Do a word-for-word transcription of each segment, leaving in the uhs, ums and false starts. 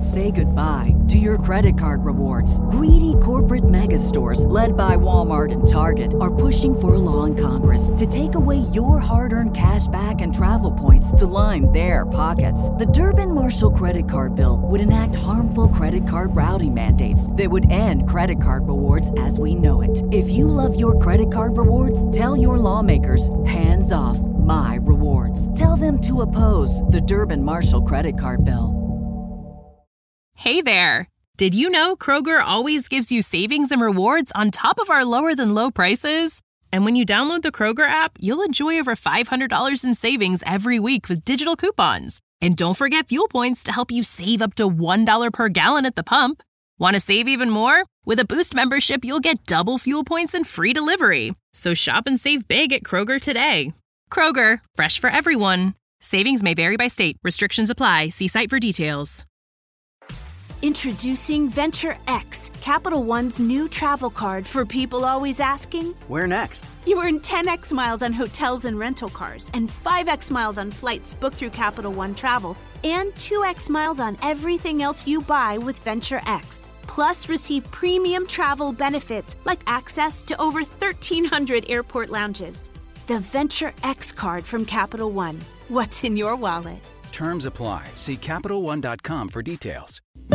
Say goodbye to your credit card rewards. Greedy corporate mega stores, led by Walmart and Target, are pushing for a law in Congress to take away your hard-earned cash back and travel points to line their pockets. The Durbin-Marshall credit card bill would enact harmful credit card routing mandates that would end credit card rewards as we know it. If you love your credit card rewards, tell your lawmakers, hands off my rewards. Tell them to oppose the Durbin-Marshall credit card bill. Hey there! Did you know Kroger always gives you savings and rewards on top of our lower-than-low prices? And when you download the Kroger app, you'll enjoy over five hundred dollars in savings every week with digital coupons. And don't forget fuel points to help you save up to one dollar per gallon at the pump. Want to save even more? With a Boost membership, you'll get double fuel points and free delivery. So shop and save big at Kroger today. Kroger, fresh for everyone. Savings may vary by state. Restrictions apply. See site for details. Introducing Venture X, Capital One's new travel card for people always asking, where next? You earn ten x miles on hotels and rental cars, and five x miles on flights booked through Capital One Travel, and two x miles on everything else you buy with Venture X. Plus, receive premium travel benefits like access to over thirteen hundred airport lounges. The Venture X card from Capital One. What's in your wallet? Terms apply. See Capital One dot com for details.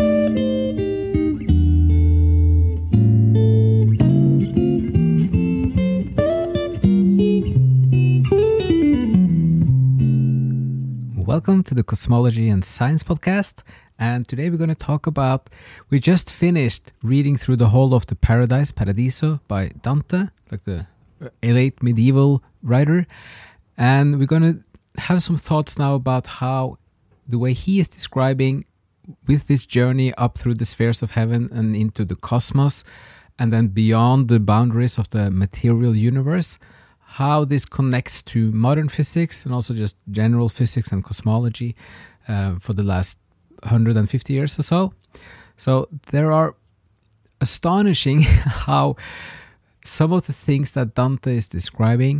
Welcome to the Cosmology and Science Podcast. And today we're going to talk about, we just finished reading through the whole of the Paradise, Paradiso by Dante, like the late medieval writer. And we're going to have some thoughts now about how the way he is describing with this journey up through the spheres of heaven and into the cosmos and then beyond the boundaries of the material universe, how this connects to modern physics and also just general physics and cosmology uh, for the last one hundred fifty years or so. So there are astonishing how some of the things that Dante is describing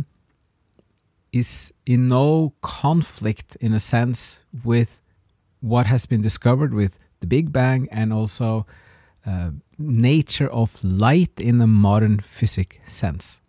is in no conflict, in a sense, with what has been discovered with the Big Bang and also uh, nature of light in a modern physics sense.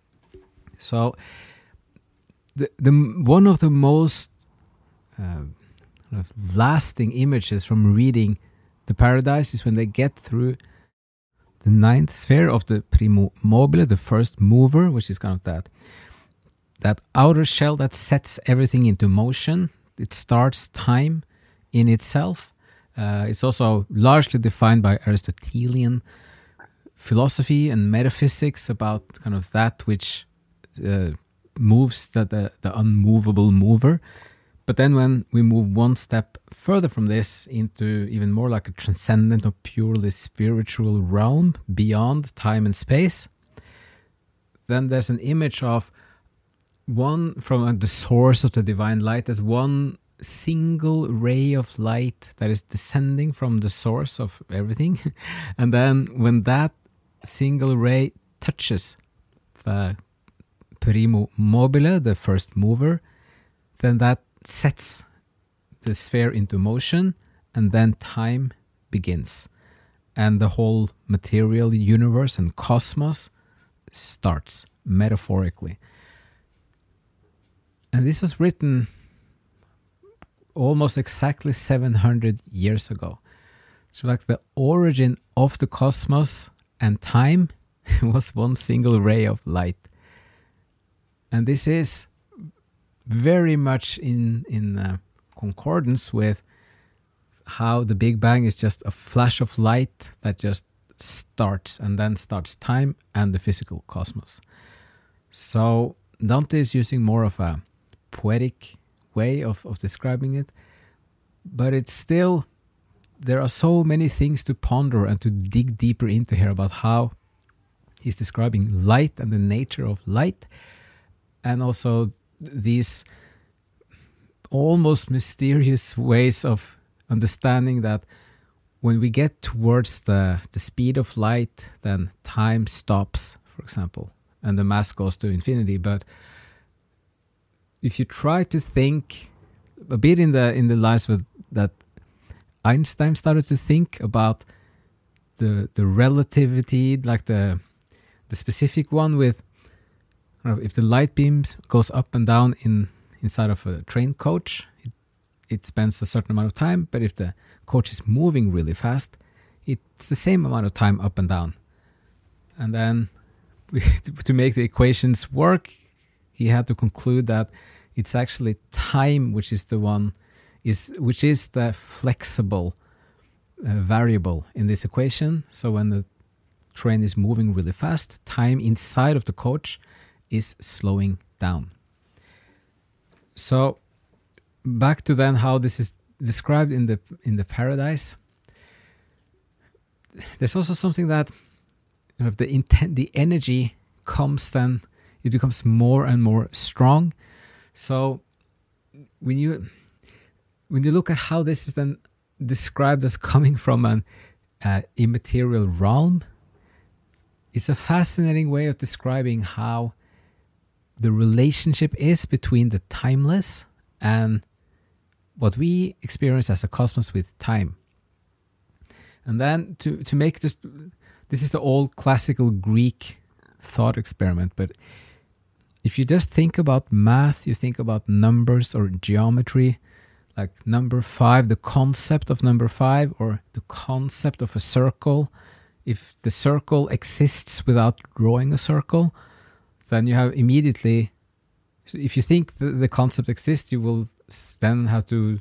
So, the the one of the most uh, lasting images from reading the Paradise is when they get through the ninth sphere of the primo mobile, the first mover, which is kind of that that outer shell that sets everything into motion. It starts time in itself. Uh, it's also largely defined by Aristotelian philosophy and metaphysics about kind of that which uh, moves, the, the, the unmovable mover. But then when we move one step further from this into even more like a transcendent or purely spiritual realm beyond time and space, then there's an image of one from the source of the divine light as one single ray of light that is descending from the source of everything. And then when that single ray touches the primo mobile, the first mover, then that sets the sphere into motion, and then time begins. And the whole material universe and cosmos starts, metaphorically. And this was written almost exactly seven hundred years ago. So like the origin of the cosmos and time was one single ray of light. And this is very much in, in uh, concordance with how the Big Bang is just a flash of light that just starts, and then starts time and the physical cosmos. So Dante is using more of a poetic way of, of describing it, but it's still, there are so many things to ponder and to dig deeper into here about how he's describing light and the nature of light, and also these almost mysterious ways of understanding that when we get towards the, the speed of light, then time stops, for example, and the mass goes to infinity. But if you try to think a bit in the in the lines with that Einstein started to think about the the relativity, like the the specific one with, you know, if the light beams goes up and down in inside of a train coach, it, it spends a certain amount of time. But if the coach is moving really fast, it's the same amount of time up and down. And then we, to make the equations work, he had to conclude that it's actually time which is the one is which is the flexible uh, variable in this equation. So when the train is moving really fast, time inside of the coach is slowing down. So back to then how this is described in the in the Paradise. There's also something that, you know, the intent, the energy comes then, it becomes more and more strong. So when you when you look at how this is then described as coming from an uh, immaterial realm, it's a fascinating way of describing how the relationship is between the timeless and what we experience as a cosmos with time. And then to, to make this, this is the old classical Greek thought experiment, but if you just think about math, you think about numbers or geometry, like number five, the concept of number five, or the concept of a circle. If the circle exists without drawing a circle, then you have immediately, so if you think the, the concept exists, you will then have to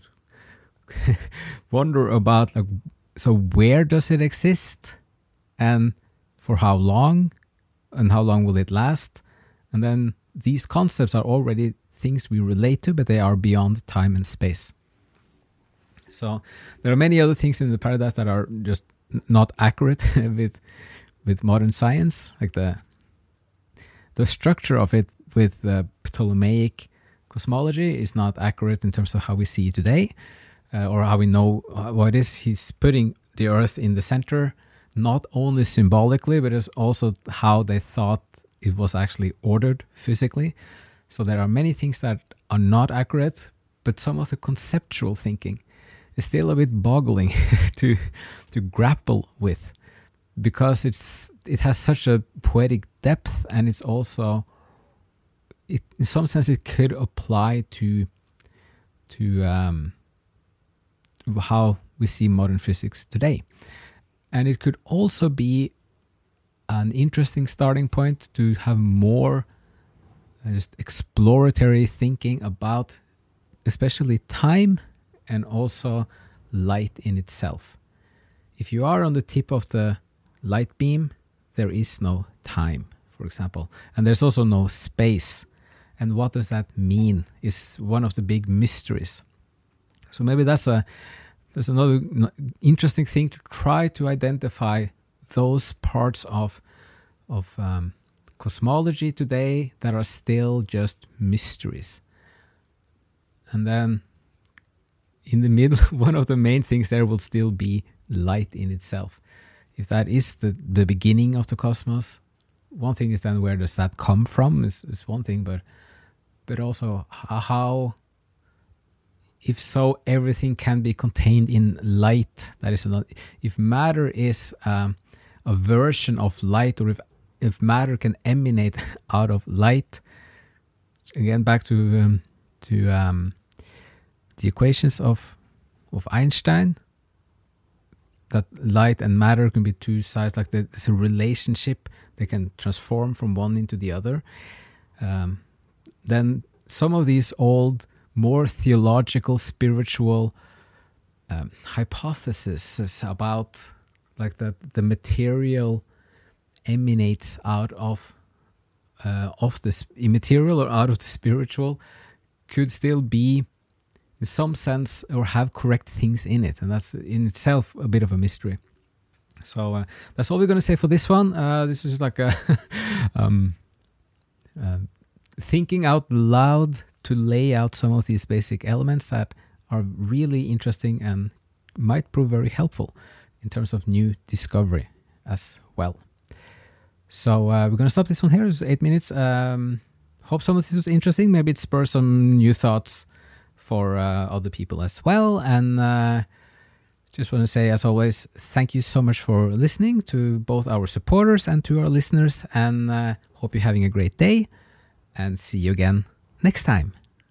wonder about, like, so where does it exist, and for how long, and how long will it last? And then these concepts are already things we relate to, but they are beyond time and space. So there are many other things in the Paradise that are just not accurate with with modern science, like the the structure of it with the Ptolemaic cosmology is not accurate in terms of how we see it today, uh, or how we know what it is. He's putting the Earth in the center, not only symbolically, but it's also how they thought it was actually ordered physically. So there are many things that are not accurate, but some of the conceptual thinking is still a bit boggling to to grapple with, because it's it has such a poetic depth, and it's also, it, in some sense, it could apply to to um, how we see modern physics today, and it could also be an interesting starting point to have more uh, just exploratory thinking about, especially time and also light in itself. If you are on the tip of the light beam, there is no time, for example, and there's also no space. And what does that mean is one of the big mysteries. So maybe that's a there's another interesting thing to try to identify those parts of of um, cosmology today that are still just mysteries. And then in the middle, one of the main things there will still be light in itself. If that is the, the beginning of the cosmos, one thing is then where does that come from is, is one thing, but but also how, if so, everything can be contained in light. That is another. If matter is um, a version of light, or if if matter can emanate out of light, again back to um, to um, the equations of of Einstein, that light and matter can be two sides, like there's a relationship, they can transform from one into the other. Um, then some of these old, more theological, spiritual um, hypotheses about like that the material emanates out of uh, of the immaterial or out of the spiritual could still be, in some sense, or have correct things in it, and that's in itself a bit of a mystery. So uh, that's all we're going to say for this one. Uh, this is like a um, uh, thinking out loud to lay out some of these basic elements that are really interesting and might prove very helpful in terms of new discovery as well. So uh, we're going to stop this one here. It's eight minutes. Um, hope some of this was interesting. Maybe it spurs some new thoughts for uh, other people as well. And uh, Just want to say, as always, thank you so much for listening to both our supporters and to our listeners, and uh, hope you're having a great day, and see you again next time.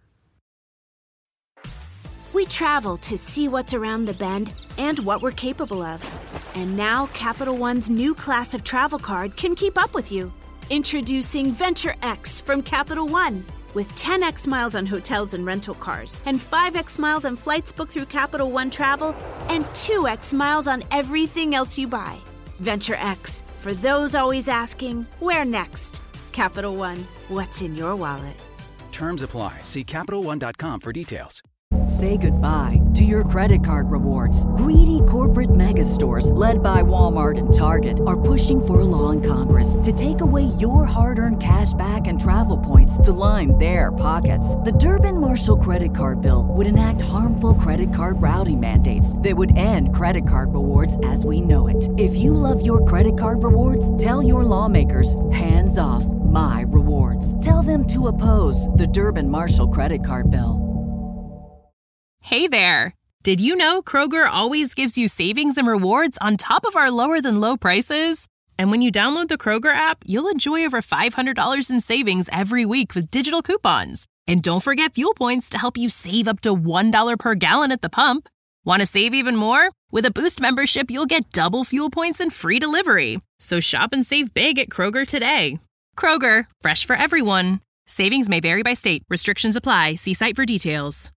We travel to see what's around the bend and what we're capable of. And now Capital One's new class of travel card can keep up with you. Introducing Venture X from Capital One. With ten x miles on hotels and rental cars, and five x miles on flights booked through Capital One Travel, and two x miles on everything else you buy. Venture X, for those always asking, where next? Capital One, what's in your wallet? Terms apply. See Capital One dot com for details. Say goodbye to your credit card rewards. Greedy corporate mega stores, led by Walmart and Target, are pushing for a law in Congress to take away your hard-earned cash back and travel points to line their pockets. The Durbin-Marshall credit card bill would enact harmful credit card routing mandates that would end credit card rewards as we know it. If you love your credit card rewards, tell your lawmakers, hands off my rewards. Tell them to oppose the Durbin-Marshall credit card bill. Hey there! Did you know Kroger always gives you savings and rewards on top of our lower than low prices? And when you download the Kroger app, you'll enjoy over five hundred dollars in savings every week with digital coupons. And don't forget fuel points to help you save up to one dollar per gallon at the pump. Want to save even more? With a Boost membership, you'll get double fuel points and free delivery. So shop and save big at Kroger today. Kroger, fresh for everyone. Savings may vary by state. Restrictions apply. See site for details.